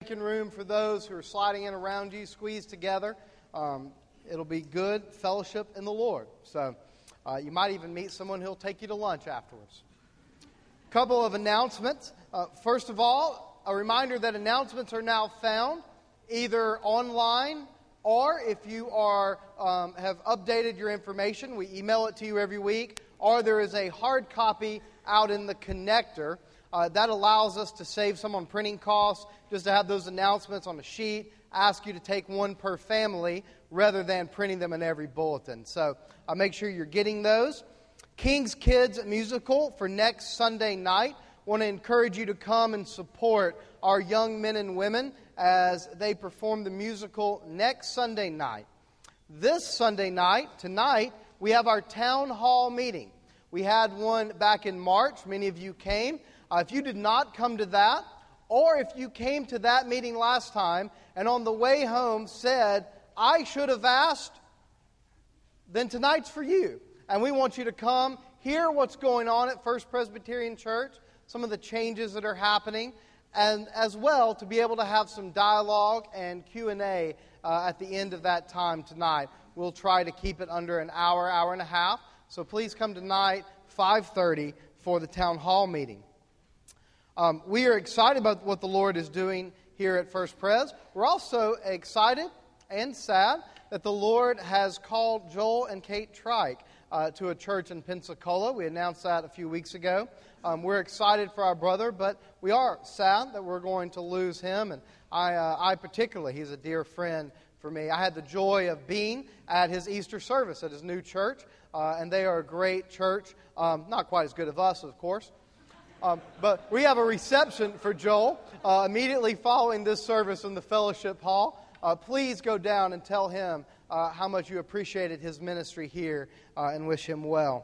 Making room for those who are sliding in around you, squeeze together. It'll be good fellowship in the Lord. So you might even meet someone who'll take you to lunch afterwards. A couple of announcements. First of all, a reminder that announcements are now found either online or if you are have updated your information, we email it to you every week, or there is a hard copy out in the connector. That allows us to save some on printing costs, just to have those announcements on a sheet, ask you to take one per family rather than printing them in every bulletin. So make sure you're getting those. King's Kids Musical for next Sunday night. Want to encourage you to come and support our young men and women as they perform the musical next Sunday night. This Sunday night, tonight, we have our town hall meeting. We had one back in March. Many of you came. If you did not come to that, or if you came to that meeting last time and on the way home said, I should have asked, then tonight's for you. And we want you to come, hear what's going on at First Presbyterian Church, some of the changes that are happening, and as well to be able to have some dialogue and Q&A at the end of that time tonight. We'll try to keep it under an hour, hour and a half. So please come tonight, 5:30, for the town hall meeting. We are excited about what the Lord is doing here at First Pres. We're also excited and sad that the Lord has called Joel and Kate Trike to a church in Pensacola. We announced that a few weeks ago. We're excited for our brother, but we are sad that we're going to lose him. And I particularly, he's a dear friend for me. I had the joy of being at his Easter service at his new church, and they are a great church. Not quite as good as us, of course. But we have a reception for Joel immediately following this service in the fellowship hall. Please go down and tell him how much you appreciated his ministry here and wish him well.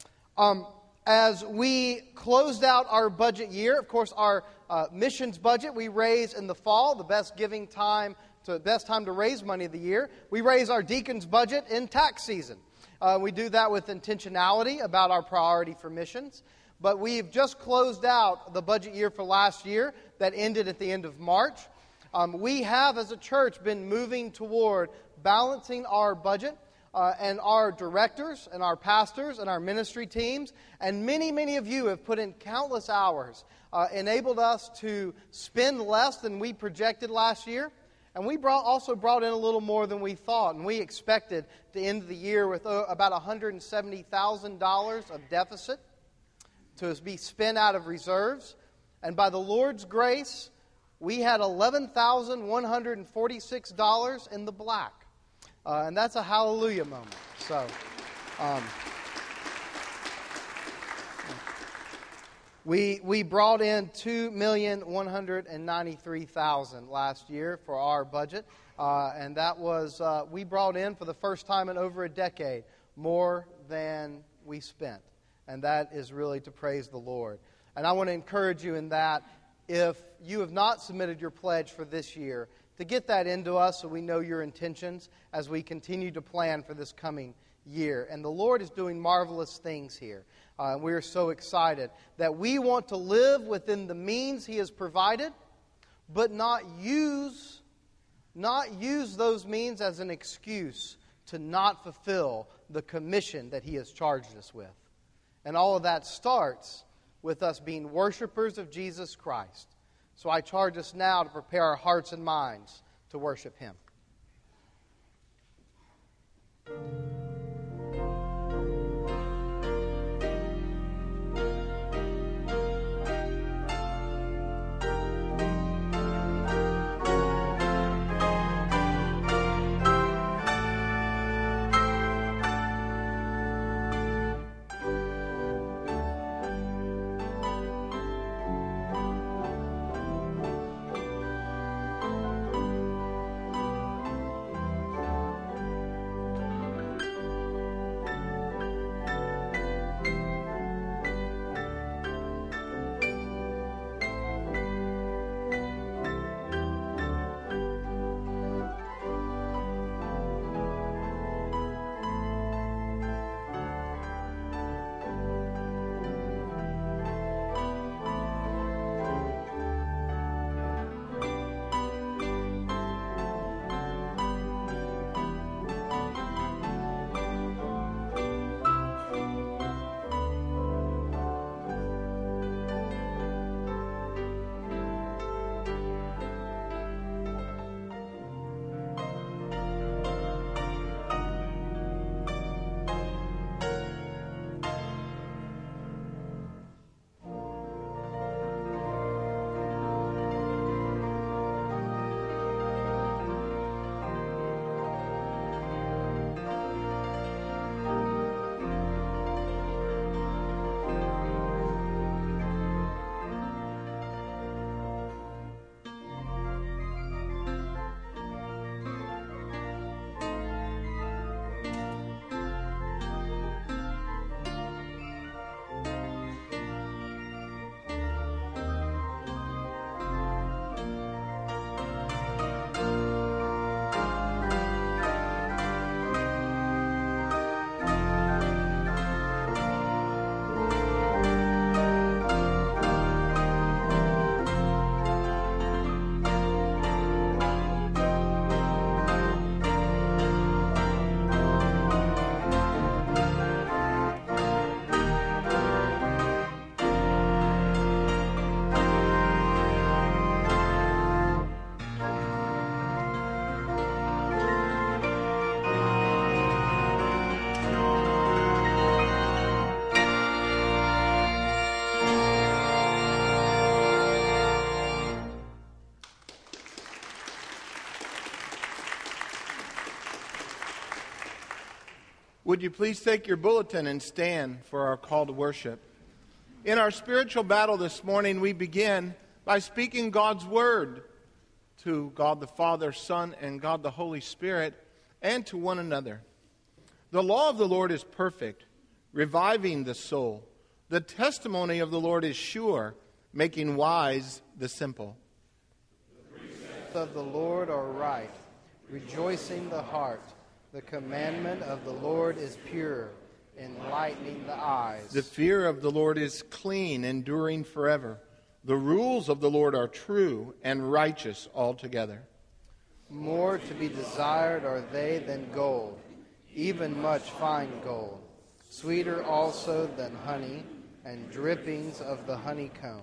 As we closed out our budget year, of course, our missions budget we raise in the fall, the best time to raise money of the year. We raise our deacons' budget in tax season. We do that with intentionality about our priority for missions. But we've just closed out the budget year for last year that ended at the end of March. We have, as a church, been moving toward balancing our budget and our directors and our pastors and our ministry teams. And many, many of you have put in countless hours, enabled us to spend less than we projected last year. And we also brought in a little more than we thought. And we expected to end the year with about $170,000 of deficit to be spent out of reserves. And by the Lord's grace, we had $11,146 in the black. And that's a hallelujah moment. So, we brought in $2,193,000 last year for our budget. And that was, we brought in for the first time in over a decade more than we spent. And that is really to praise the Lord. And I want to encourage you in that, if you have not submitted your pledge for this year, to get that into us so we know your intentions as we continue to plan for this coming year. And the Lord is doing marvelous things here. We are so excited that we want to live within the means He has provided, but not use those means as an excuse to not fulfill the commission that He has charged us with. And all of that starts with us being worshipers of Jesus Christ. So I charge us now to prepare our hearts and minds to worship Him. Would you please take your bulletin and stand for our call to worship? In our spiritual battle this morning, we begin by speaking God's word to God the Father, Son, and God the Holy Spirit, and to one another. The law of the Lord is perfect, reviving the soul. The testimony of the Lord is sure, making wise the simple. The precepts of the Lord are right, rejoicing the heart. The commandment of the Lord is pure, enlightening the eyes. The fear of the Lord is clean, enduring forever. The rules of the Lord are true and righteous altogether. More to be desired are they than gold, even much fine gold. Sweeter also than honey, and drippings of the honeycomb.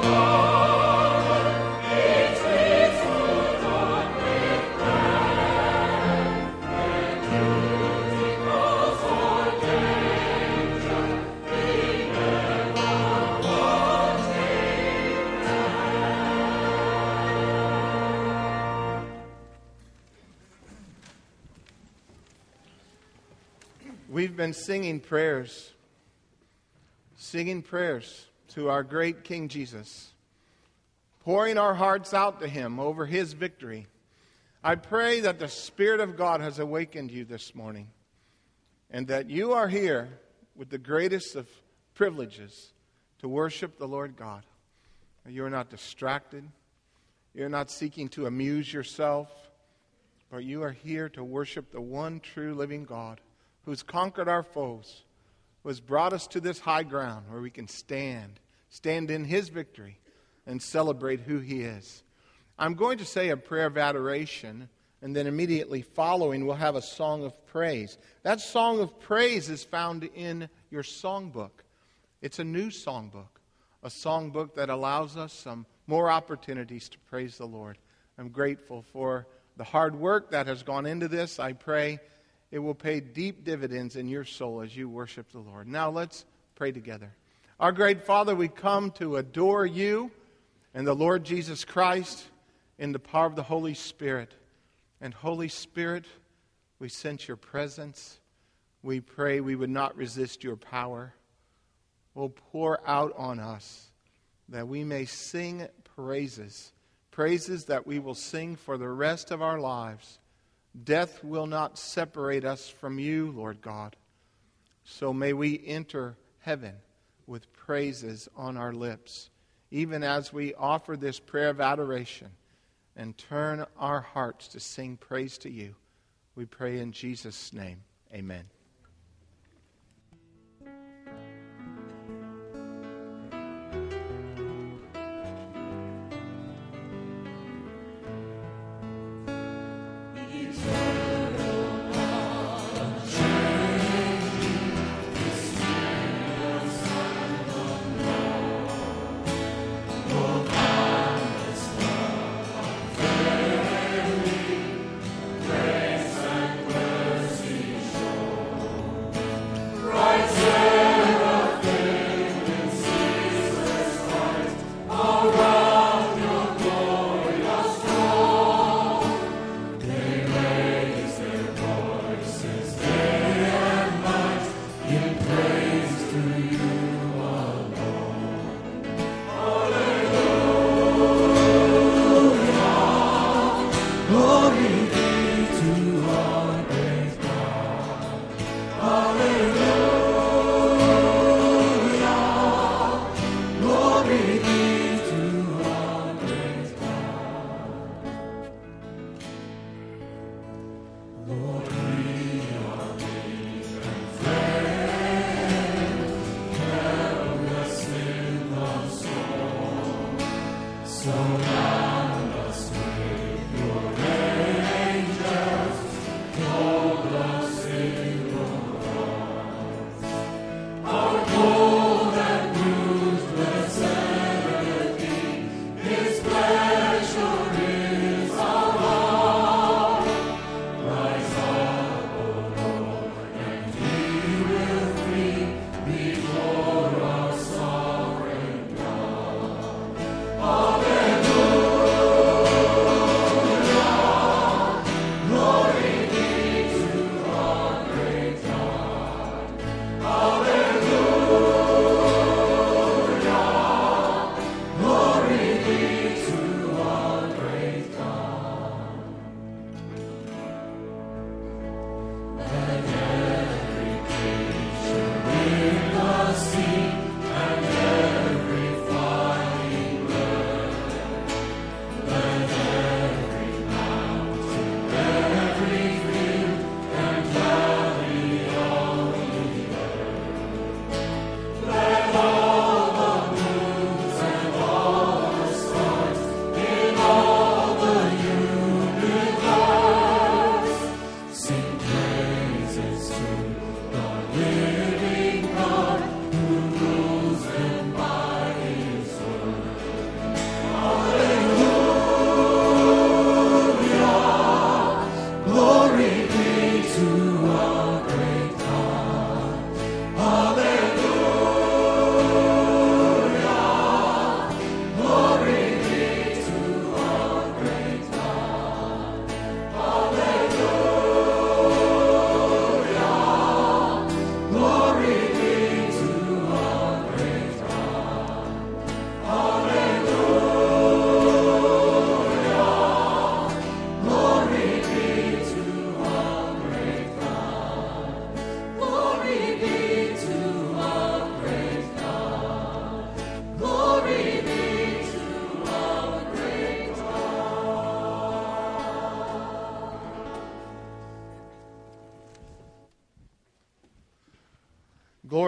We've been singing prayers to our great King Jesus, pouring our hearts out to Him over His victory. I pray that the Spirit of God has awakened you this morning, and that you are here with the greatest of privileges to worship the Lord God. You are not distracted. You're not seeking to amuse yourself, but you are here to worship the one true living God, who's conquered our foes, who has brought us to this high ground where we can stand in His victory and celebrate who He is. I'm going to say a prayer of adoration, and then immediately following we'll have a song of praise. That song of praise is found in your songbook. It's a new songbook, a songbook that allows us some more opportunities to praise the Lord. I'm grateful for the hard work that has gone into this. I pray it will pay deep dividends in your soul as you worship the Lord. Now let's pray together. Our great Father, we come to adore you and the Lord Jesus Christ in the power of the Holy Spirit. And Holy Spirit, we sense your presence. We pray we would not resist your power. Oh, pour out on us that we may sing praises that we will sing for the rest of our lives. Death will not separate us from you, Lord God. So may we enter heaven with praises on our lips, even as we offer this prayer of adoration and turn our hearts to sing praise to you. We pray in Jesus' name. Amen. Hallelujah.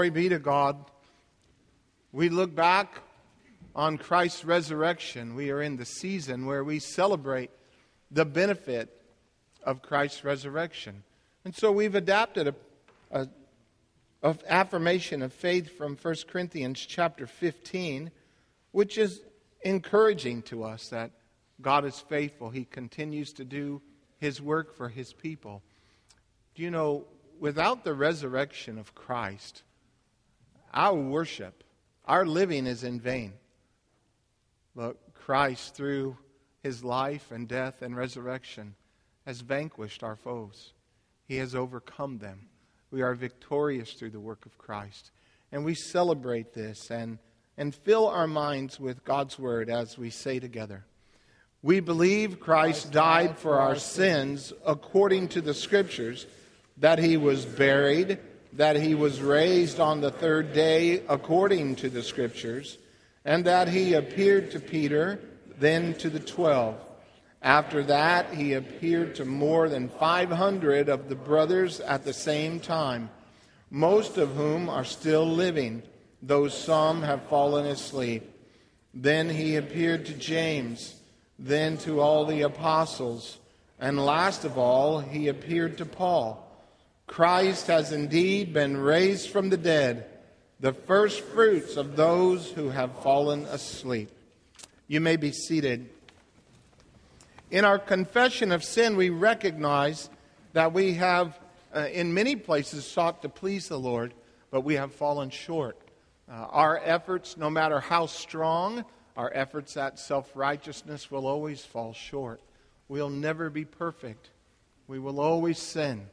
Glory be to God. We look back on Christ's resurrection. We are in the season where we celebrate the benefit of Christ's resurrection. And so we've adapted an affirmation of faith from 1 Corinthians chapter 15, which is encouraging to us that God is faithful. He continues to do His work for His people. Do you know, without the resurrection of Christ, our worship, our living is in vain. But Christ, through His life and death and resurrection, has vanquished our foes. He has overcome them. We are victorious through the work of Christ. And we celebrate this and fill our minds with God's Word as we say together, we believe Christ died for our sins according to the Scriptures, that He was buried, that He was raised on the third day according to the Scriptures, and that He appeared to Peter, then to the 12. After that, He appeared to more than 500 of the brothers at the same time, most of whom are still living, though some have fallen asleep. Then He appeared to James, then to all the apostles, and last of all, He appeared to Paul. Christ has indeed been raised from the dead, the first fruits of those who have fallen asleep. You may be seated. In our confession of sin, we recognize that we have, in many places, sought to please the Lord, but we have fallen short. Our efforts, no matter how strong, our efforts at self-righteousness will always fall short. We'll never be perfect. We will always sin.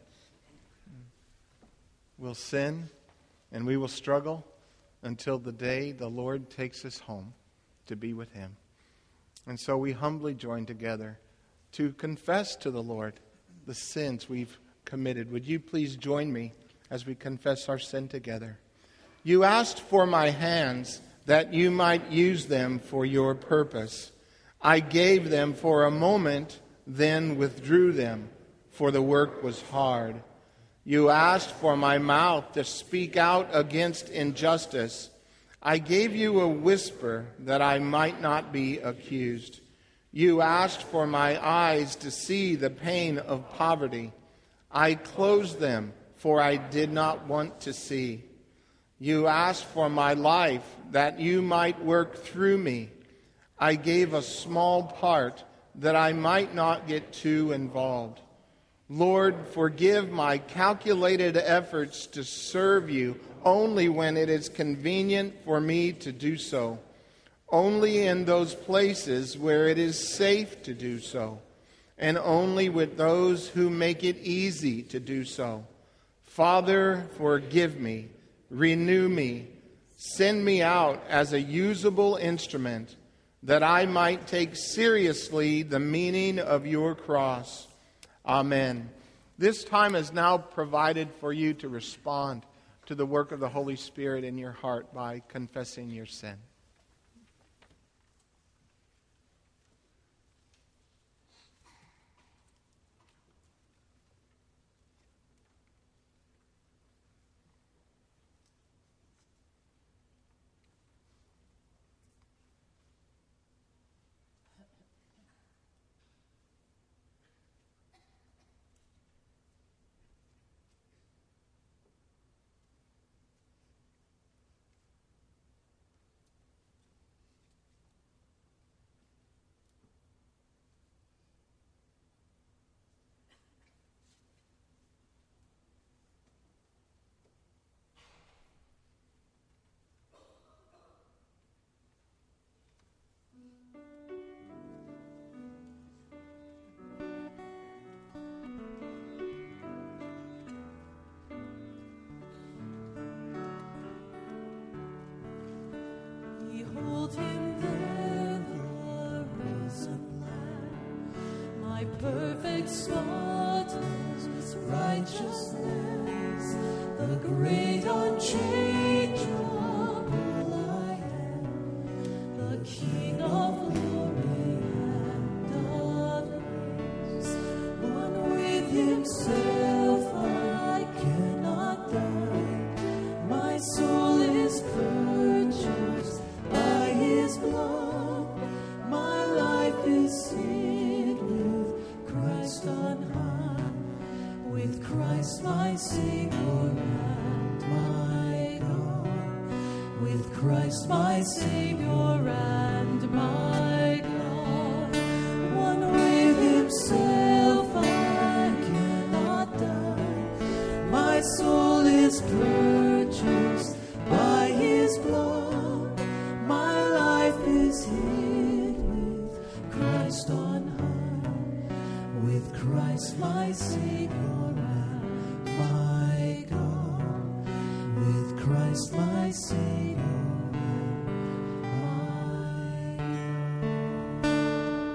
We'll sin and we will struggle until the day the Lord takes us home to be with Him. And so we humbly join together to confess to the Lord the sins we've committed. Would you please join me as we confess our sin together? You asked for my hands that you might use them for your purpose. I gave them for a moment, then withdrew them, for the work was hard. You asked for my mouth to speak out against injustice. I gave you a whisper that I might not be accused. You asked for my eyes to see the pain of poverty. I closed them, for I did not want to see. You asked for my life that you might work through me. I gave a small part that I might not get too involved. Lord, forgive my calculated efforts to serve you only when it is convenient for me to do so, only in those places where it is safe to do so, and only with those who make it easy to do so. Father, forgive me, renew me, send me out as a usable instrument, that I might take seriously the meaning of your cross. Amen. This time is now provided for you to respond to the work of the Holy Spirit in your heart by confessing your sin. Behold him there, the risen Lamb, my perfect spotless righteousness, the great unchangeable I am, the King of glory and of grace, one with himself I cannot die, my soul Savior and my God. One with Himself I cannot die. My soul is purchased by His blood. My life is hid with Christ on high, with Christ my Savior and my God, with Christ my Savior and my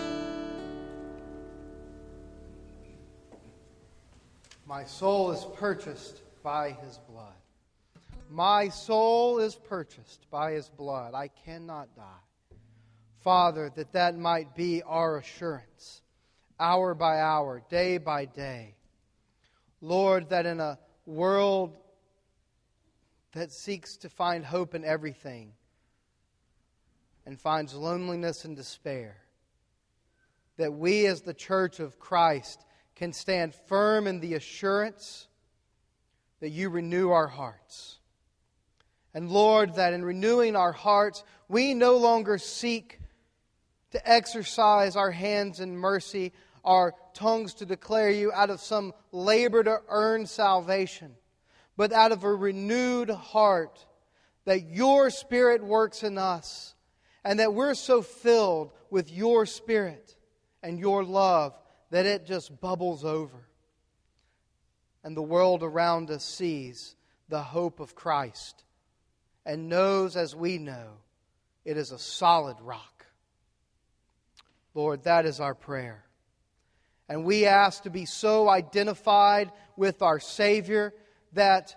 God. My soul is purchased by His blood. My soul is purchased by His blood. I cannot die. Father, that might be our assurance, hour by hour, day by day. Lord, that in a world that seeks to find hope in everything and finds loneliness and despair, that we as the church of Christ can stand firm in the assurance that You renew our hearts. And Lord, that in renewing our hearts, we no longer seek to exercise our hands in mercy, our tongues to declare You out of some labor to earn salvation, but out of a renewed heart that Your Spirit works in us, and that we're so filled with Your Spirit and Your love that it just bubbles over. And the world around us sees the hope of Christ and knows, as we know, it is a solid rock. Lord, that is our prayer. And we ask to be so identified with our Savior that,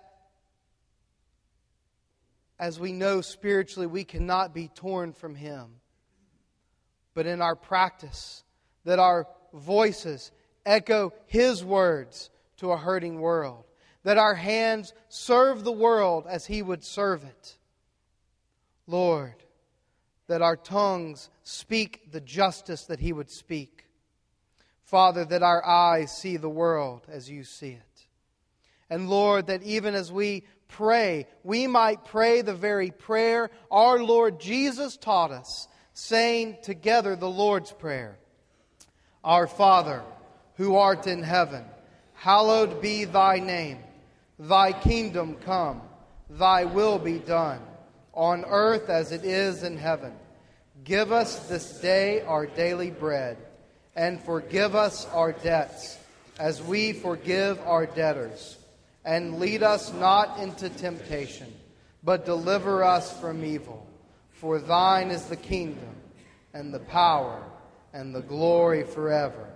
as we know spiritually, we cannot be torn from Him. But in our practice, that our voices echo His words to a hurting world. That our hands serve the world as He would serve it. Lord, that our tongues speak the justice that He would speak. Father, that our eyes see the world as You see it. And Lord, that even as we pray, we might pray the very prayer our Lord Jesus taught us, saying together the Lord's Prayer. Our Father, who art in heaven, hallowed be Thy name. Thy kingdom come, Thy will be done, on earth as it is in heaven. Give us this day our daily bread, and forgive us our debts, as we forgive our debtors. And lead us not into temptation, but deliver us from evil. For Thine is the kingdom, and the power, and the glory forever.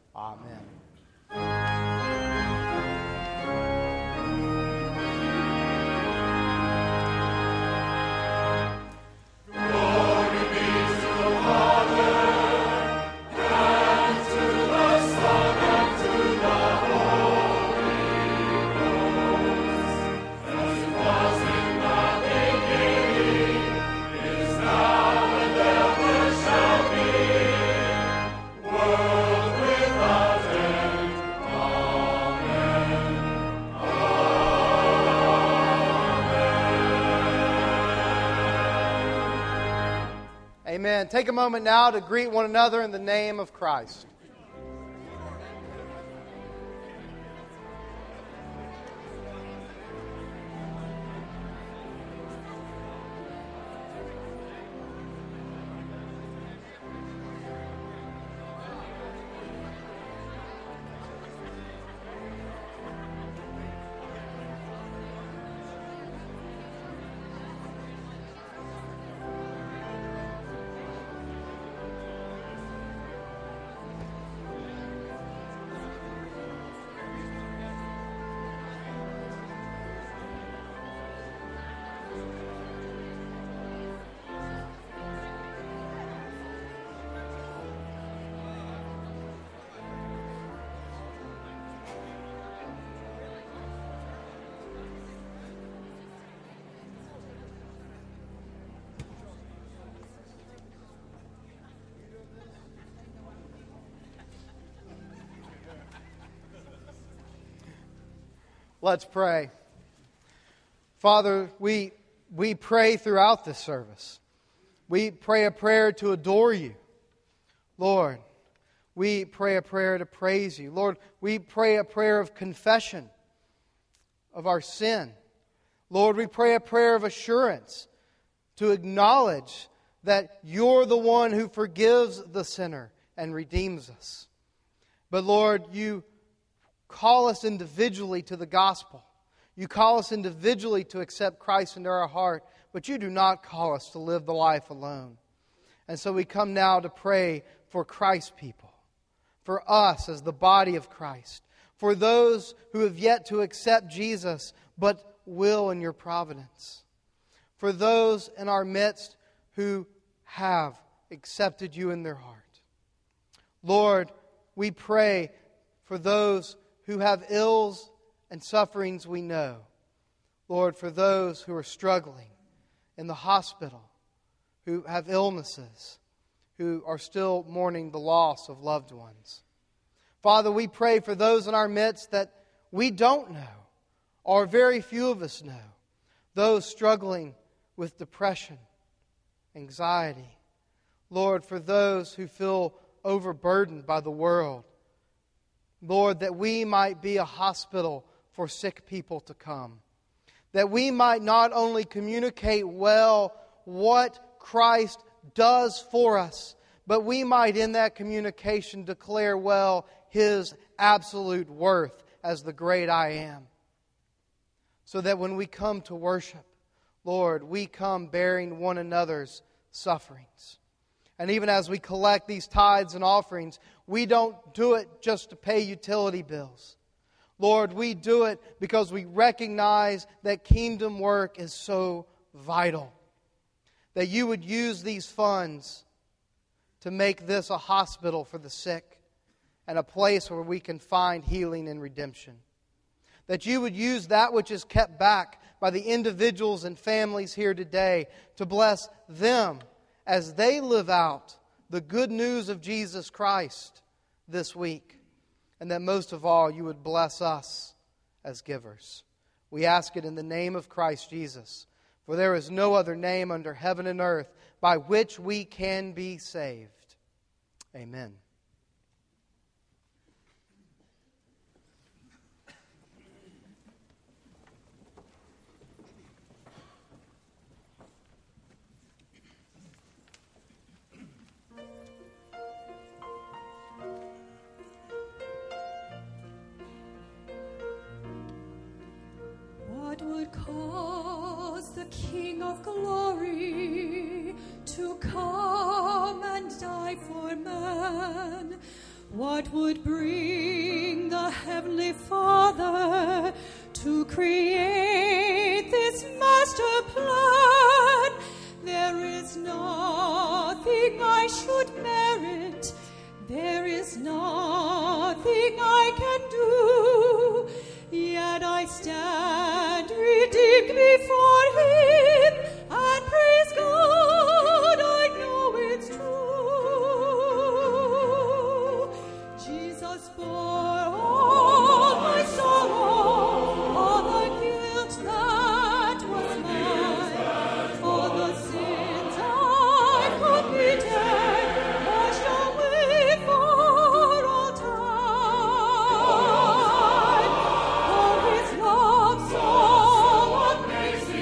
Amen. Amen. Take a moment now to greet one another in the name of Christ. Let's pray. Father, we we pray throughout this service. We pray a prayer to adore you. Lord, we pray a prayer to praise you. Lord, we pray a prayer of confession of our sin. Lord, we pray a prayer of assurance to acknowledge that you're the one who forgives the sinner and redeems us. But Lord, you call us individually to the gospel. You call us individually to accept Christ into our heart, but you do not call us to live the life alone. And so we come now to pray for Christ's people, for us as the body of Christ, for those who have yet to accept Jesus but will in your providence, for those in our midst who have accepted you in their heart. Lord, we pray for those who have ills and sufferings we know. Lord, for those who are struggling in the hospital, who have illnesses, who are still mourning the loss of loved ones. Father, we pray for those in our midst that we don't know, or very few of us know. Those struggling with depression, anxiety. Lord, for those who feel overburdened by the world. Lord, that we might be a hospital for sick people to come. That we might not only communicate well what Christ does for us, but we might in that communication declare well His absolute worth as the great I am. So that when we come to worship, Lord, we come bearing one another's sufferings. And even as we collect these tithes and offerings, we don't do it just to pay utility bills. Lord, we do it because we recognize that kingdom work is so vital. That you would use these funds to make this a hospital for the sick and a place where we can find healing and redemption. That you would use that which is kept back by the individuals and families here today to bless them as they live out the good news of Jesus Christ this week. And that most of all, you would bless us as givers. We ask it in the name of Christ Jesus. For there is no other name under heaven and earth by which we can be saved. Amen. What would cause the King of glory to come and die for man? What would bring the Heavenly Father to create this master plan? There is nothing I should merit. There is nothing I can do. Yet I stand redeemed before Him and praise God, I know it's true. Jesus bore all my sorrow, all the guilt that was mine, all the sins I committed, washed away for all time. His love so amazing.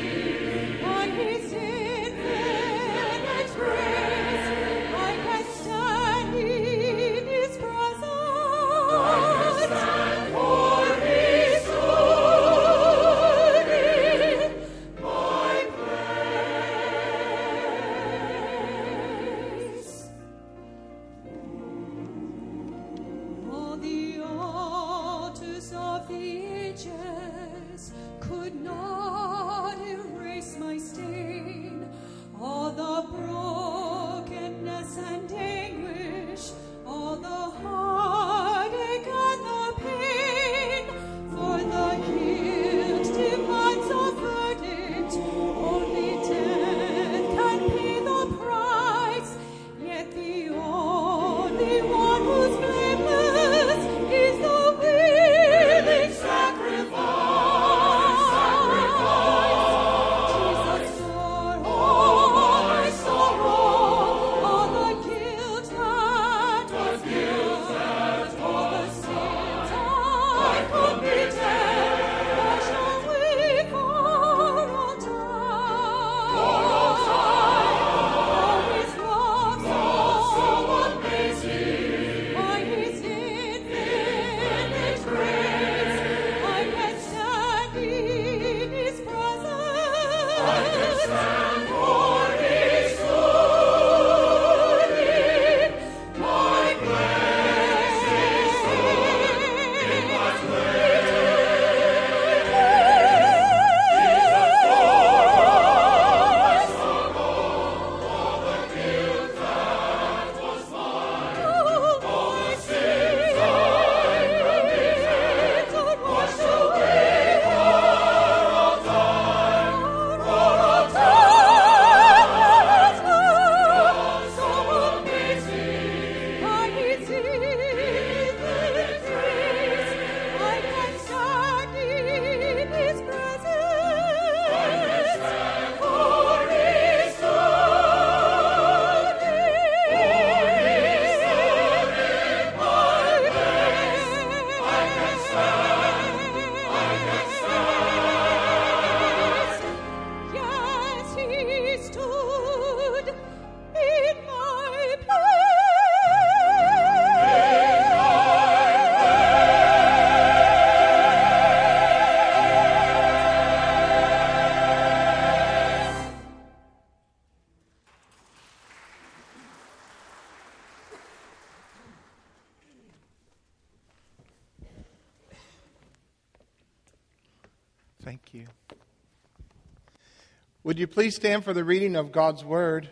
Thank you. Would you please stand for the reading of God's Word?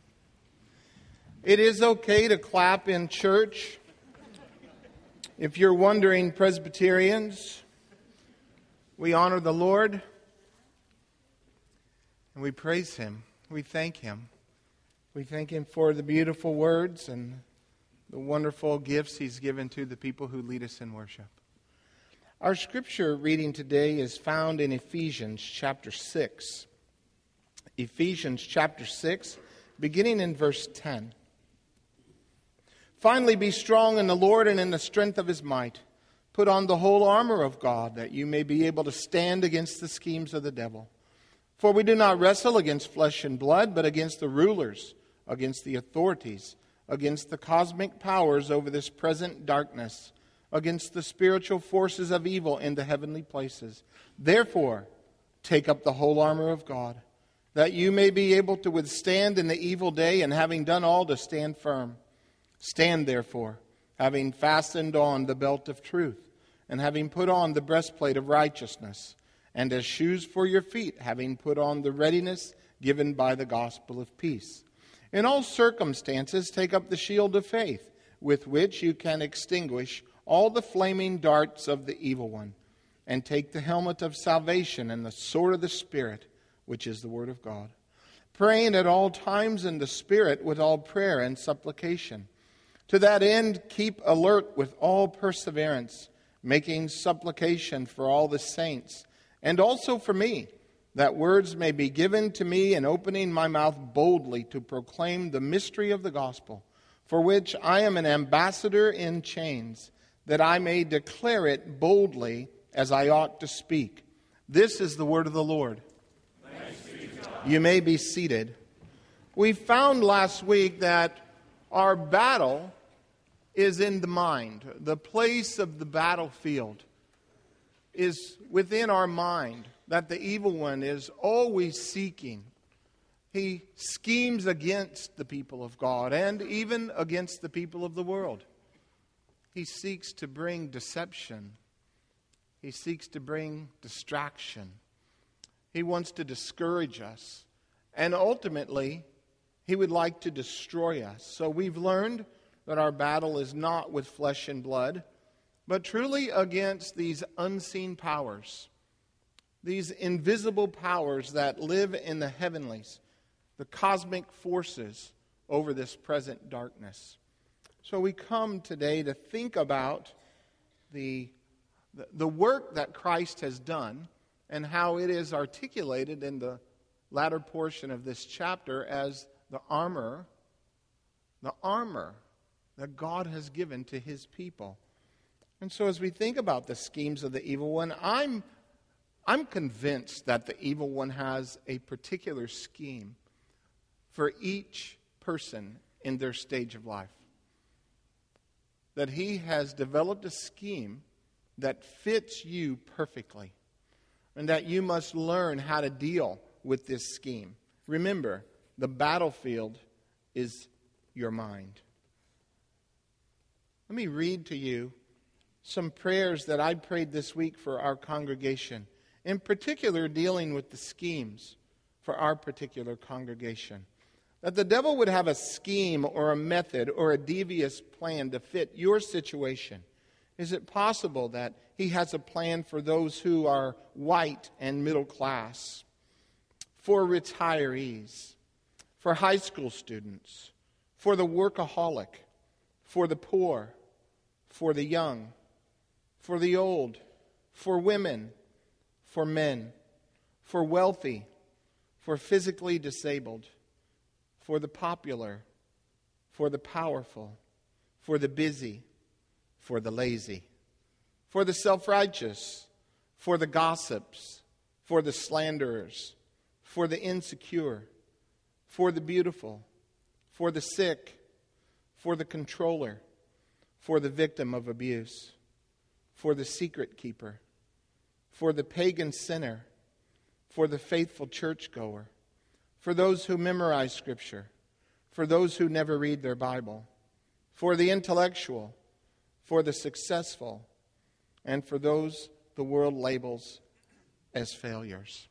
It is okay to clap in church. If you're wondering, Presbyterians, we honor the Lord and we praise Him. We thank Him. We thank Him for the beautiful words and the wonderful gifts He's given to the people who lead us in worship. Our scripture reading today is found in Ephesians chapter 6. Ephesians chapter 6, beginning in verse 10. Finally, be strong in the Lord and in the strength of His might. Put on the whole armor of God, that you may be able to stand against the schemes of the devil. For we do not wrestle against flesh and blood, but against the rulers, against the authorities, against the cosmic powers over this present darkness, against the spiritual forces of evil in the heavenly places. Therefore, take up the whole armor of God, that you may be able to withstand in the evil day, and having done all, to stand firm. Stand therefore, having fastened on the belt of truth, and having put on the breastplate of righteousness, and as shoes for your feet, having put on the readiness given by the gospel of peace. In all circumstances, take up the shield of faith, with which you can extinguish all the flaming darts of the evil one, and take the helmet of salvation and the sword of the Spirit, which is the Word of God, praying at all times in the Spirit with all prayer and supplication. To that end, keep alert with all perseverance, making supplication for all the saints, and also for me, that words may be given to me in opening my mouth boldly to proclaim the mystery of the gospel, for which I am an ambassador in chains, that I may declare it boldly as I ought to speak. This is the word of the Lord. Thanks be to God. You may be seated. We found last week that our battle is in the mind. The place of the battlefield is within our mind, that the evil one is always seeking. He schemes against the people of God and even against the people of the world. He seeks to bring deception. He seeks to bring distraction. He wants to discourage us. And ultimately, he would like to destroy us. So we've learned that our battle is not with flesh and blood, but truly against these unseen powers, these invisible powers that live in the heavenlies, the cosmic forces over this present darkness. So we come today to think about the work that Christ has done and how it is articulated in the latter portion of this chapter as the armor that God has given to His people. And so as we think about the schemes of the evil one, I'm convinced that the evil one has a particular scheme for each person in their stage of life. That he has developed a scheme that fits you perfectly, and that you must learn how to deal with this scheme. Remember, the battlefield is your mind. Let me read to you some prayers that I prayed this week for our congregation, in particular dealing with the schemes for our particular congregation. That the devil would have a scheme or a method or a devious plan to fit your situation. Is it possible that he has a plan for those who are white and middle class, for retirees, for high school students, for the workaholic, for the poor, for the young, for the old, for women, for men, for wealthy, for physically disabled, for the popular, for the powerful, for the busy, for the lazy, for the self-righteous, for the gossips, for the slanderers, for the insecure, for the beautiful, for the sick, for the controller, for the victim of abuse, for the secret keeper, for the pagan sinner, for the faithful churchgoer, for those who memorize Scripture, for those who never read their Bible, for the intellectual, for the successful, and for those the world labels as failures.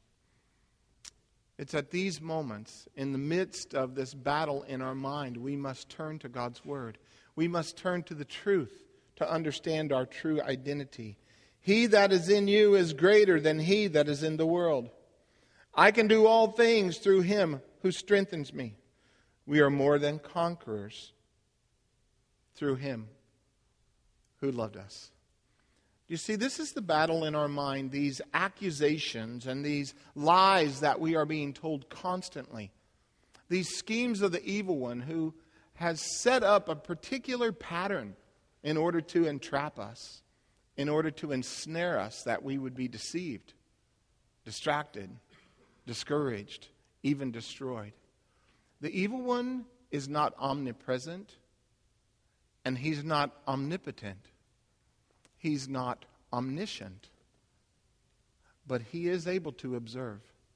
It's at these moments, in the midst of this battle in our mind, we must turn to God's Word. We must turn to the truth to understand our true identity. He that is in you is greater than he that is in the world. I can do all things through him who strengthens me. We are more than conquerors through him who loved us. You see, this is the battle in our mind, these accusations and these lies that we are being told constantly. These schemes of the evil one who has set up a particular pattern in order to entrap us, in order to ensnare us that we would be deceived, distracted, discouraged, even destroyed. The evil one is not omnipresent, and he's not omnipotent. He's not omniscient, but he is able to observe.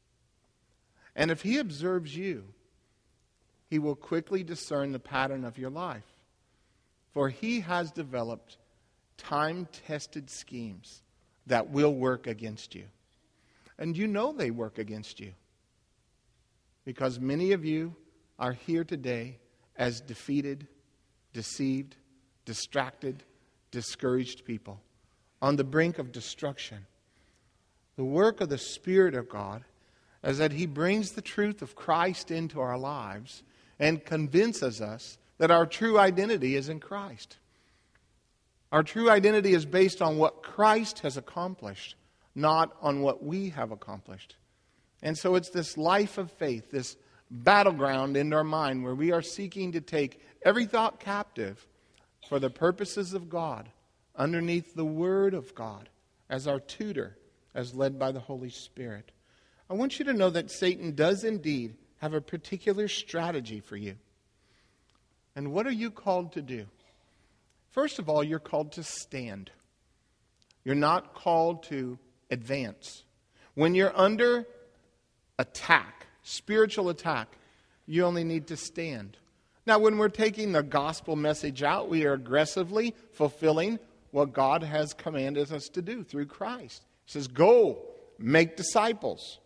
And if he observes you, he will quickly discern the pattern of your life. For he has developed time-tested schemes that will work against you. And you know they work against you, because many of you are here today as defeated, deceived, distracted, discouraged people on the brink of destruction. The work of the Spirit of God is that he brings the truth of Christ into our lives and convinces us that our true identity is in Christ. Our true identity is based on what Christ has accomplished, not on what we have accomplished. And so it's this life of faith, this battleground in our mind where we are seeking to take every thought captive for the purposes of God, underneath the Word of God, as our tutor, as led by the Holy Spirit. I want you to know that Satan does indeed have a particular strategy for you. And what are you called to do? First of all, you're called to stand. You're not called to advance. When you're under attack, spiritual attack, you only need to stand. Now, when we're taking the gospel message out, we are aggressively fulfilling what God has commanded us to do through Christ. He says, go, make disciples.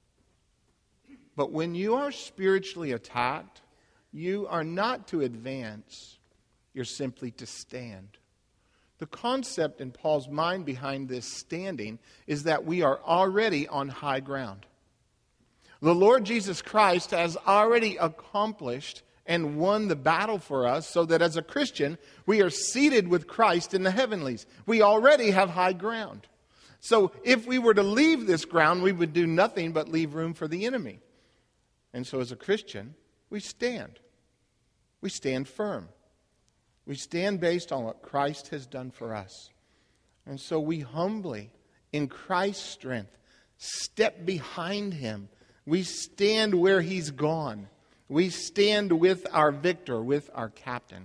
But when you are spiritually attacked, you are not to advance, you're simply to stand. The concept in Paul's mind behind this standing is that we are already on high ground. The Lord Jesus Christ has already accomplished and won the battle for us, so that as a Christian, we are seated with Christ in the heavenlies. We already have high ground. So if we were to leave this ground, we would do nothing but leave room for the enemy. And so as a Christian, we stand. We stand firm. We stand based on what Christ has done for us. And so we humbly, in Christ's strength, step behind him. We stand where he's gone. We stand with our victor, with our captain.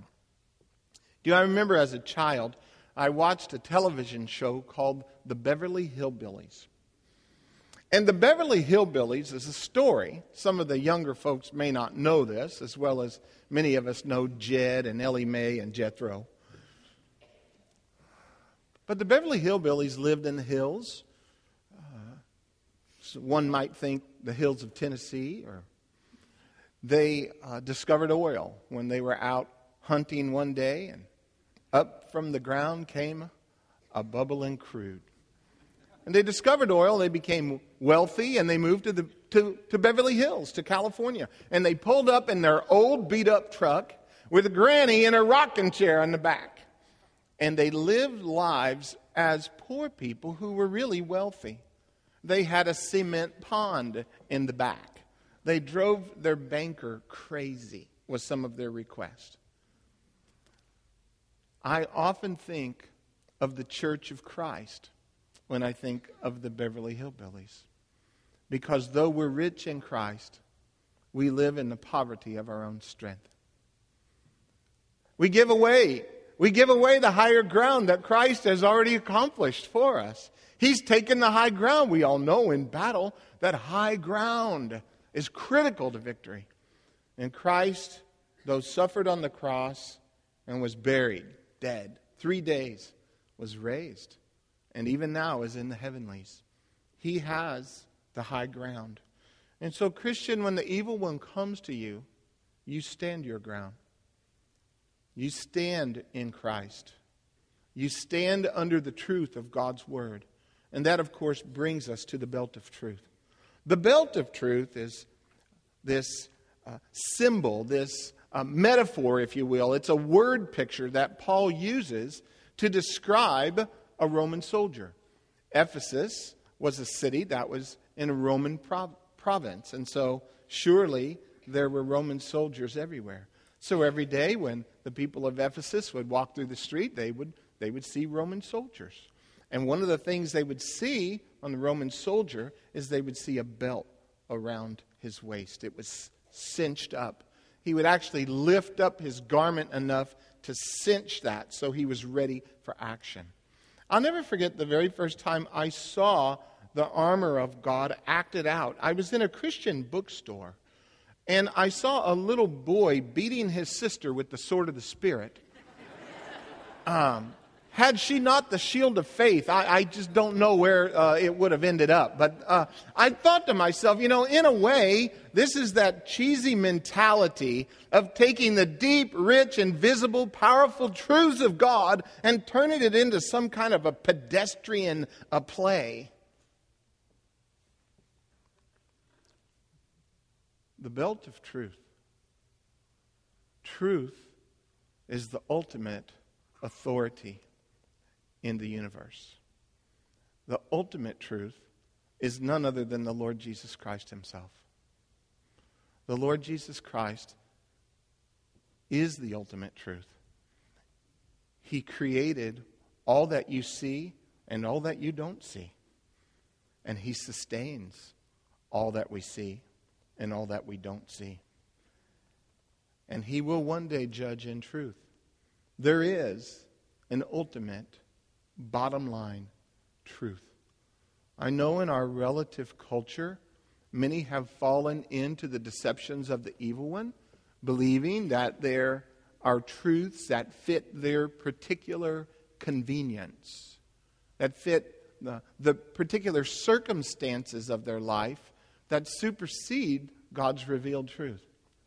I remember as a child, I watched a television show called The Beverly Hillbillies. And The Beverly Hillbillies is a story. Some of the younger folks may not know this, as well as many of us know Jed and Ellie Mae and Jethro. But the Beverly Hillbillies lived in the hills. So one might think the hills of Tennessee. Or they discovered oil when they were out hunting one day, and up from the ground came a bubbling crude. And they discovered oil, they became wealthy, and they moved to Beverly Hills, to California. And they pulled up in their old beat-up truck with a granny in a rocking chair in the back. And they lived lives as poor people who were really wealthy. They had a cement pond in the back. They drove their banker crazy with some of their requests. I often think of the Church of Christ when I think of the Beverly Hillbillies. Because though we're rich in Christ, we live in the poverty of our own strength. We give away the higher ground that Christ has already accomplished for us. He's taken the high ground. We all know in battle that high ground is critical to victory. And Christ, though suffered on the cross and was buried, dead, 3 days, was raised. And even now is in the heavenlies, He has the high ground. And so, Christian, when the evil one comes to you, you stand your ground. You stand in Christ. You stand under the truth of God's Word. And that, of course, brings us to the belt of truth. The belt of truth is this symbol, this metaphor, if you will. It's a word picture that Paul uses to describe a Roman soldier. Ephesus was a city that was in a Roman province. And so, surely, there were Roman soldiers everywhere. So every day when the people of Ephesus would walk through the street, they would see Roman soldiers. And one of the things they would see on the Roman soldier is they would see a belt around his waist. It was cinched up. He would actually lift up his garment enough to cinch that so he was ready for action. I'll never forget the very first time I saw the armor of God acted out. I was in a Christian bookstore, and I saw a little boy beating his sister with the sword of the Spirit. Had she not the shield of faith, I just don't know where it would have ended up. But I thought to myself, in a way, this is that cheesy mentality of taking the deep, rich, invisible, powerful truths of God and turning it into some kind of a pedestrian play. The belt of truth. Truth is the ultimate authority in the universe. The ultimate truth is none other than the Lord Jesus Christ himself. The Lord Jesus Christ is the ultimate truth. He created all that you see and all that you don't see. And he sustains all that we see and all that we don't see. And he will one day judge in truth. There is an ultimate, bottom line truth. I know in our relative culture, many have fallen into the deceptions of the evil one, believing that there are truths that fit their particular convenience, that fit the particular circumstances of their life that supersede God's revealed truth.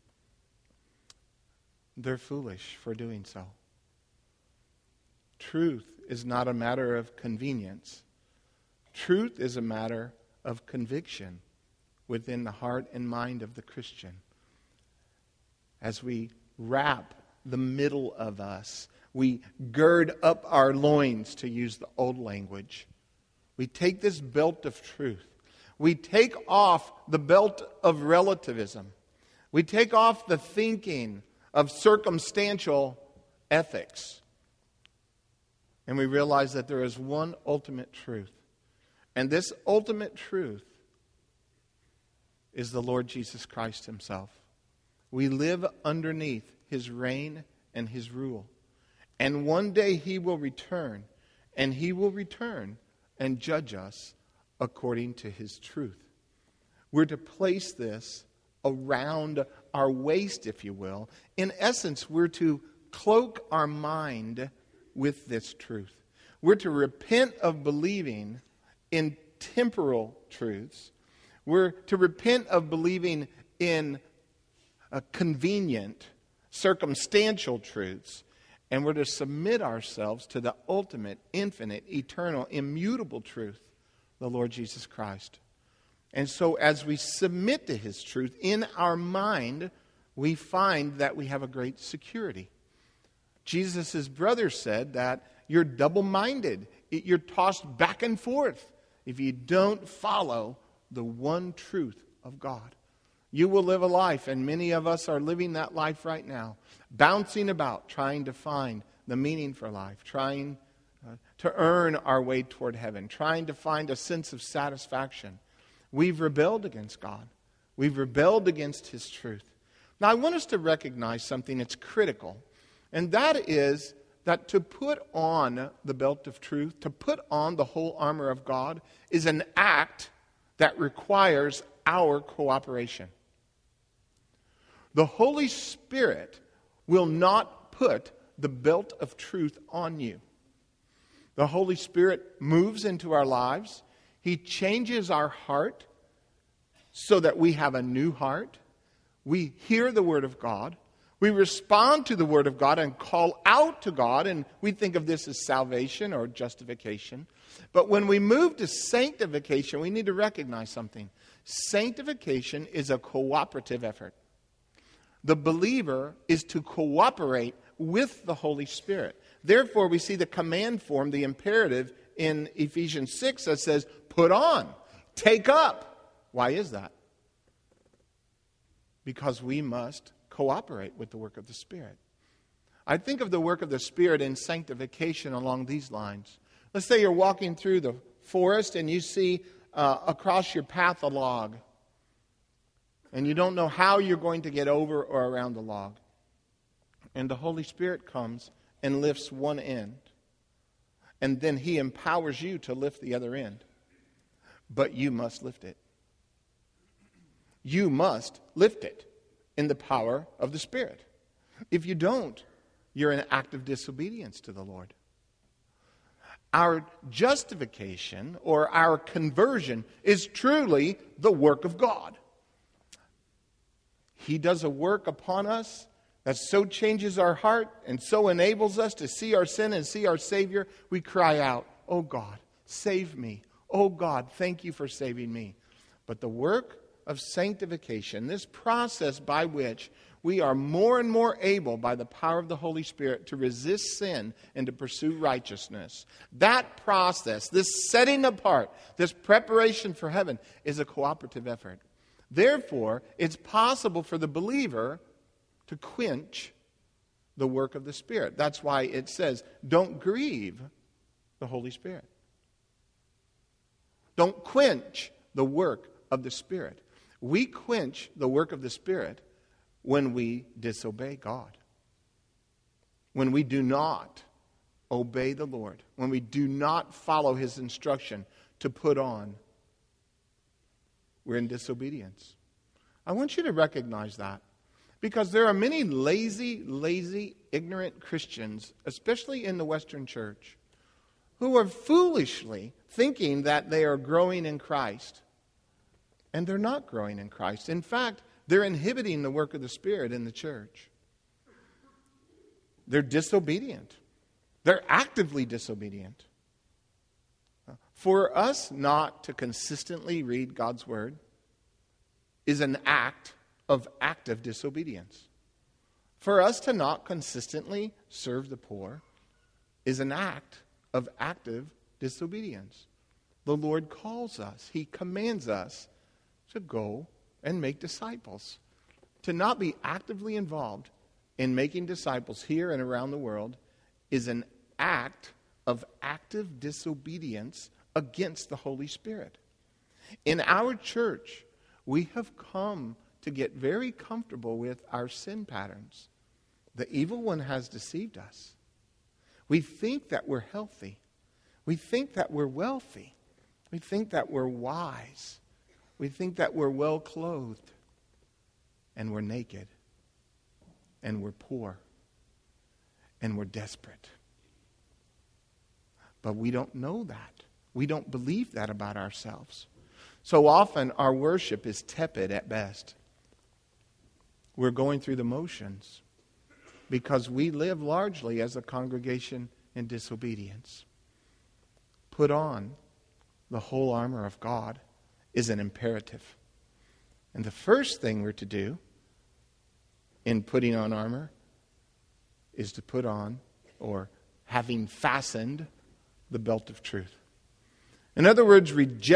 They're foolish for doing so. Truth is not a matter of convenience. Truth is a matter of conviction within the heart and mind of the Christian. As we wrap the middle of us, we gird up our loins, to use the old language. We take this belt of truth. We take off the belt of relativism. We take off the thinking of circumstantial ethics. And we realize that there is one ultimate truth. And this ultimate truth is the Lord Jesus Christ himself. We live underneath his reign and his rule. And one day he will return. And he will return and judge us according to his truth. We're to place this around our waist, if you will. In essence, we're to cloak our mind with this truth. We're to repent of believing in temporal truths. We're to repent of believing in convenient, circumstantial truths. And we're to submit ourselves to the ultimate, infinite, eternal, immutable truth, the Lord Jesus Christ. And so as we submit to his truth in our mind, we find that we have a great security. Jesus' brother said that you're double-minded. You're tossed back and forth if you don't follow the one truth of God. You will live a life, and many of us are living that life right now, bouncing about, trying to find the meaning for life, trying to earn our way toward heaven, trying to find a sense of satisfaction. We've rebelled against God. We've rebelled against his truth. Now, I want us to recognize something that's critical, and that is that to put on the belt of truth, to put on the whole armor of God, is an act that requires our cooperation. The Holy Spirit will not put the belt of truth on you. The Holy Spirit moves into our lives. He changes our heart so that we have a new heart. We hear the Word of God. We respond to the Word of God and call out to God, and we think of this as salvation or justification. But when we move to sanctification, we need to recognize something. Sanctification is a cooperative effort. The believer is to cooperate with the Holy Spirit. Therefore, we see the command form, the imperative in Ephesians 6 that says, put on, take up. Why is that? Because we must cooperate with the work of the Spirit. I think of the work of the Spirit in sanctification along these lines. Let's say you're walking through the forest and you see across your path a log. And you don't know how you're going to get over or around the log. And the Holy Spirit comes and lifts one end. And then He empowers you to lift the other end. But you must lift it. You must lift it in the power of the Spirit. If you don't, you're in active disobedience to the Lord. Our justification or our conversion is truly the work of God. He does a work upon us that so changes our heart and so enables us to see our sin and see our Savior. We cry out, "Oh God, save me. Oh God, thank you for saving me." But the work of sanctification, this process by which we are more and more able by the power of the Holy Spirit to resist sin and to pursue righteousness, that process, this setting apart, this preparation for heaven is a cooperative effort. Therefore, it's possible for the believer to quench the work of the Spirit. That's why it says, don't grieve the Holy Spirit. Don't quench the work of the Spirit. We quench the work of the Spirit when we disobey God. When we do not obey the Lord. When we do not follow His instruction to put on. We're in disobedience. I want you to recognize that. Because there are many lazy, ignorant Christians, especially in the Western church, who are foolishly thinking that they are growing in Christ. And they're not growing in Christ. In fact, they're inhibiting the work of the Spirit in the church. They're disobedient. They're actively disobedient. For us not to consistently read God's Word is an act of active disobedience. For us to not consistently serve the poor is an act of active disobedience. The Lord calls us. He commands us to go and make disciples. To not be actively involved in making disciples here and around the world is an act of active disobedience against the Holy Spirit. In our church, we have come to get very comfortable with our sin patterns. The evil one has deceived us. We think that we're healthy. We think that we're wealthy. We think that we're wise. We think that we're well clothed. And we're naked. And we're poor. And we're desperate. But we don't know that. We don't believe that about ourselves. So often our worship is tepid at best. We're going through the motions because we live largely as a congregation in disobedience. Put on the whole armor of God is an imperative. And the first thing we're to do in putting on armor is to put on, or having fastened, the belt of truth. In other words,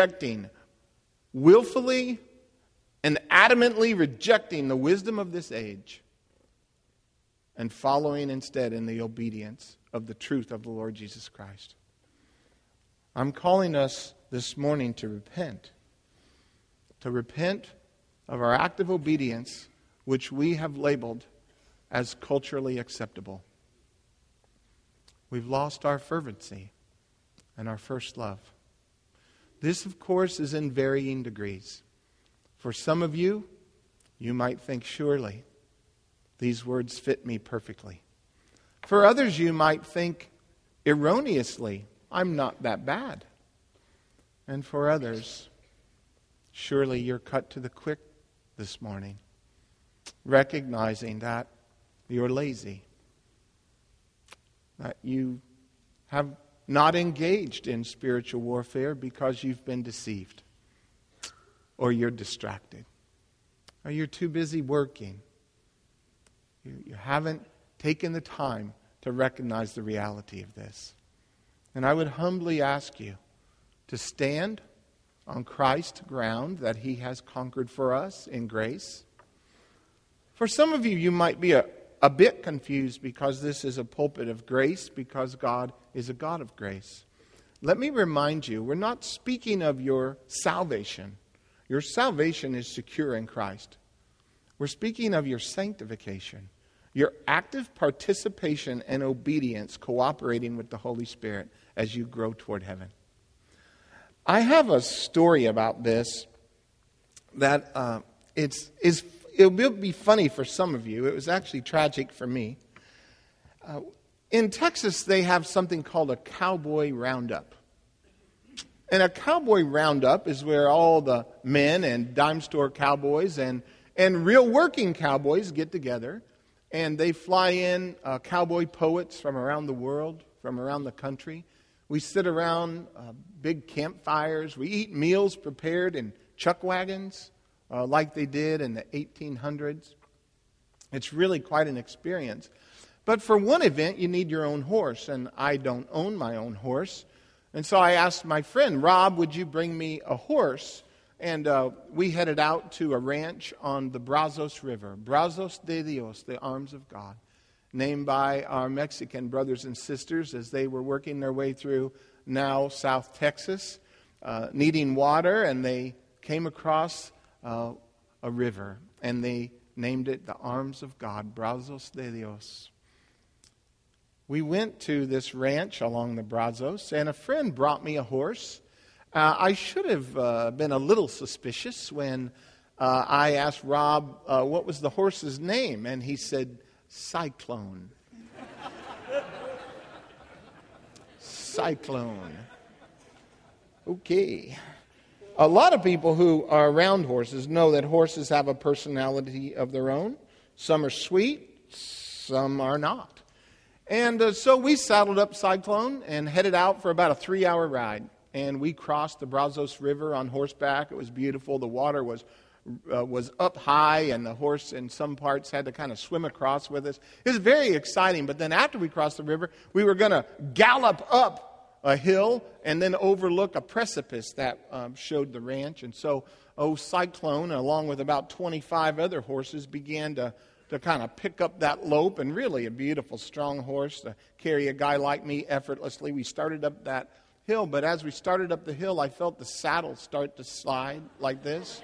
willfully and adamantly rejecting the wisdom of this age and following instead in the obedience of the truth of the Lord Jesus Christ. I'm calling us this morning to repent of our active obedience, which we have labeled as culturally acceptable. We've lost our fervency and our first love. This, of course, is in varying degrees. For some of you, you might think, surely, these words fit me perfectly. For others, you might think, erroneously, I'm not that bad. And for others, surely you're cut to the quick this morning, recognizing that you're lazy, that you have not engaged in spiritual warfare because you've been deceived, or you're distracted, or you're too busy working. You haven't taken the time to recognize the reality of this. And I would humbly ask you to stand on Christ's ground that He has conquered for us in grace. For some of you, you might be a bit confused because this is a pulpit of grace, because God is a God of grace. Let me remind you, we're not speaking of your salvation. Your salvation is secure in Christ. We're speaking of your sanctification, your active participation and obedience, cooperating with the Holy Spirit as you grow toward heaven. I have a story about this that it will be funny for some of you. It was actually tragic for me. In Texas, they have something called a cowboy roundup. And a cowboy roundup is where all the men and dime store cowboys and real working cowboys get together, and they fly in cowboy poets from around the world, from around the country. We sit around big campfires. We eat meals prepared in chuck wagons like they did in the 1800s. It's really quite an experience. But for one event, you need your own horse, and I don't own my own horse. And so I asked my friend, Rob, would you bring me a horse? And we headed out to a ranch on the Brazos River, Brazos de Dios, the arms of God, named by our Mexican brothers and sisters as they were working their way through now South Texas, needing water, and they came across a river, and they named it the Arms of God, Brazos de Dios. We went to this ranch along the Brazos, and a friend brought me a horse. I should have been a little suspicious when I asked Rob what was the horse's name, and he said, Cyclone. Cyclone. Okay. A lot of people who are around horses know that horses have a personality of their own. Some are sweet, some are not. And so we saddled up Cyclone and headed out for about a 3-hour ride. And we crossed the Brazos River on horseback. It was beautiful. The water was up high, and the horse in some parts had to kind of swim across with us. It was very exciting. But then after we crossed the river, we were going to gallop up a hill and then overlook a precipice that showed the ranch. And so Cyclone, along with about 25 other horses, began to kind of pick up that lope, and really a beautiful, strong horse to carry a guy like me effortlessly. We started up that hill, but as we started up the hill, I felt the saddle start to slide like this.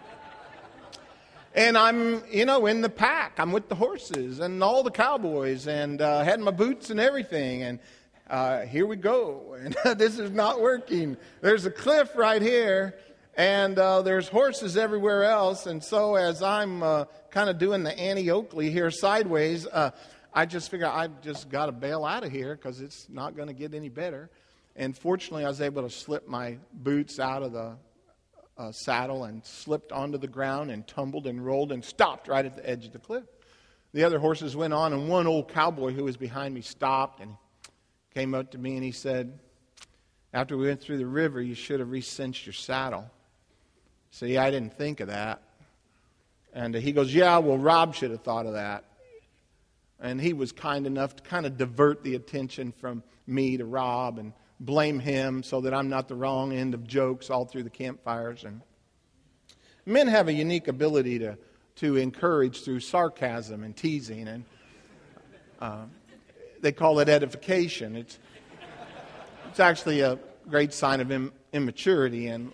And I'm, in the pack. I'm with the horses and all the cowboys, and had my boots and everything, and here we go. And this is not working. There's a cliff right here, and there's horses everywhere else. And so as I'm kind of doing the Annie Oakley here sideways, I just figure I've just got to bail out of here because it's not going to get any better. And fortunately, I was able to slip my boots out of the saddle and slipped onto the ground and tumbled and rolled and stopped right at the edge of the cliff. The other horses went on, and one old cowboy who was behind me stopped and came up to me and he said, after we went through the river, you should have re-cinched your saddle. I said, yeah, I didn't think of that. And he goes, yeah, well, Rob should have thought of that. And he was kind enough to kind of divert the attention from me to Rob and blame him so that I'm not the wrong end of jokes all through the campfires. And men have a unique ability to encourage through sarcasm and teasing, and they call it edification. It's actually a great sign of immaturity. And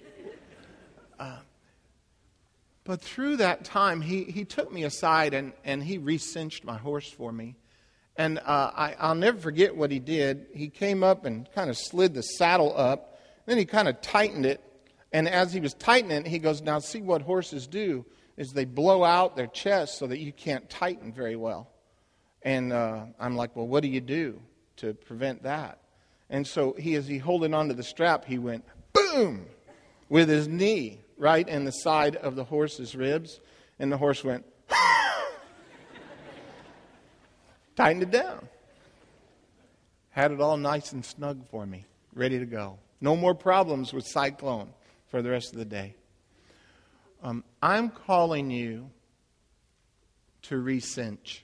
but through that time, he took me aside and he re-cinched my horse for me. And I'll never forget what he did. He came up and kind of slid the saddle up. Then he kind of tightened it. And as he was tightening it, he goes, now see what horses do is they blow out their chest so that you can't tighten very well. And I'm like, well, what do you do to prevent that? And so as he holding onto the strap, he went, boom! with his knee right in the side of the horse's ribs. And the horse went, tightened it down. Had it all nice and snug for me, ready to go. No more problems with Cyclone for the rest of the day. I'm calling you to recinch.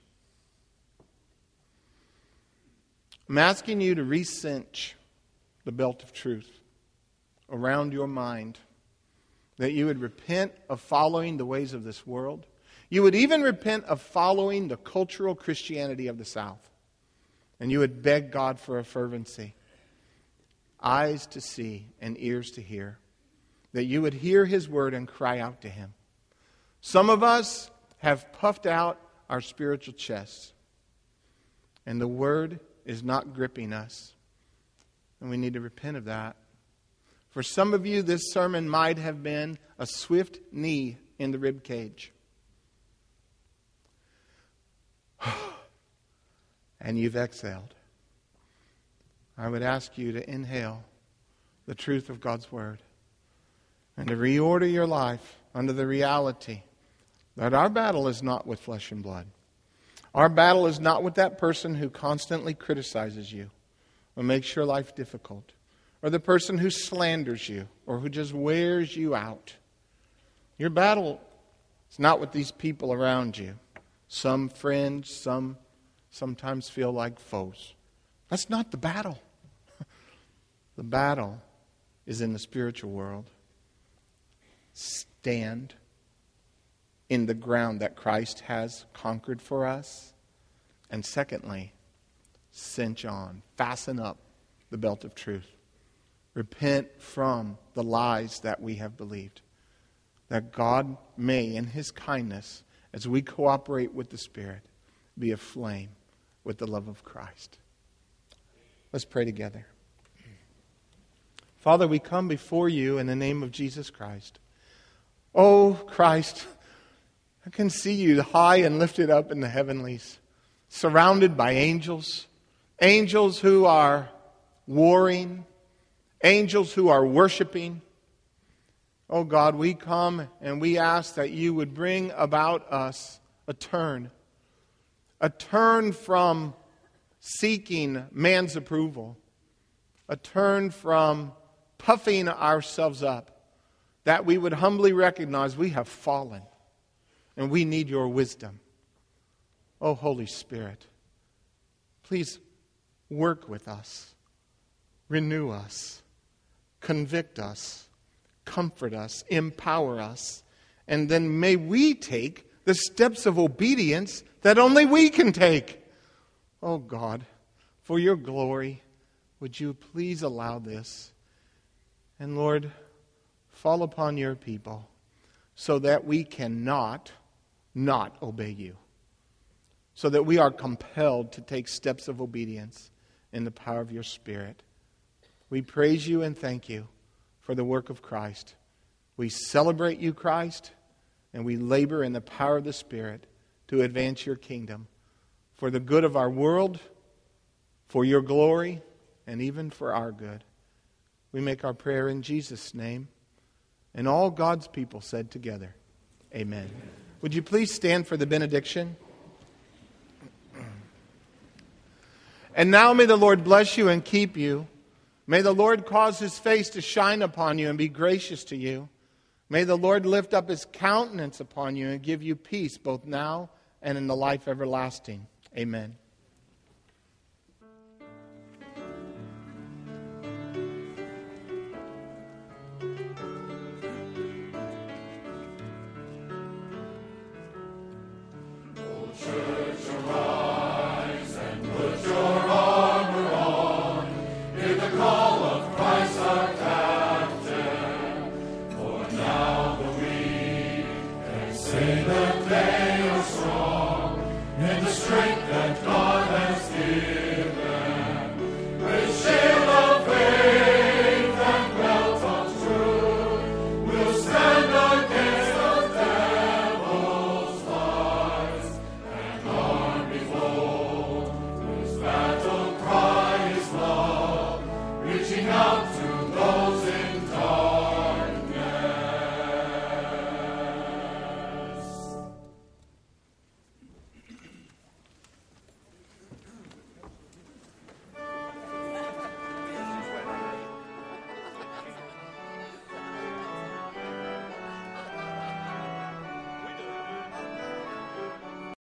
I'm asking you to recinch the belt of truth around your mind, that you would repent of following the ways of this world. You would even repent of following the cultural Christianity of the South. And you would beg God for a fervency, eyes to see and ears to hear, that you would hear His word and cry out to Him. Some of us have puffed out our spiritual chests, and the word is not gripping us, and we need to repent of that. For some of you, this sermon might have been a swift knee in the rib cage. And you've exhaled. I would ask you to inhale the truth of God's word and to reorder your life under the reality that our battle is not with flesh and blood. Our battle is not with that person who constantly criticizes you or makes your life difficult, or the person who slanders you or who just wears you out. Your battle is not with these people around you. Some friends, some sometimes feel like foes. That's not the battle. The battle is in the spiritual world. Stand in the ground that Christ has conquered for us. And secondly, cinch on, fasten up the belt of truth. Repent from the lies that we have believed. That God may, in His kindness, as we cooperate with the Spirit, be aflame with the love of Christ. Let's pray together. Father, we come before you in the name of Jesus Christ. Oh, Christ, I can see you high and lifted up in the heavenlies, surrounded by angels, angels who are warring, angels who are worshiping. Oh God, we come and we ask that you would bring about us a turn from seeking man's approval, a turn from puffing ourselves up, that we would humbly recognize we have fallen and we need your wisdom. Oh, Holy Spirit, please work with us, renew us, convict us, comfort us, empower us, and then may we take the steps of obedience that only we can take. Oh God, for your glory, would you please allow this? And Lord, fall upon your people so that we cannot not obey you. So that we are compelled to take steps of obedience in the power of your Spirit. We praise you and thank you for the work of Christ. We celebrate you, Christ, and we labor in the power of the Spirit to advance your kingdom for the good of our world, for your glory, and even for our good. We make our prayer in Jesus' name. And all God's people said together, amen. Would you please stand for the benediction? And now may the Lord bless you and keep you. May the Lord cause His face to shine upon you and be gracious to you. May the Lord lift up His countenance upon you and give you peace both now and in the life everlasting. Amen.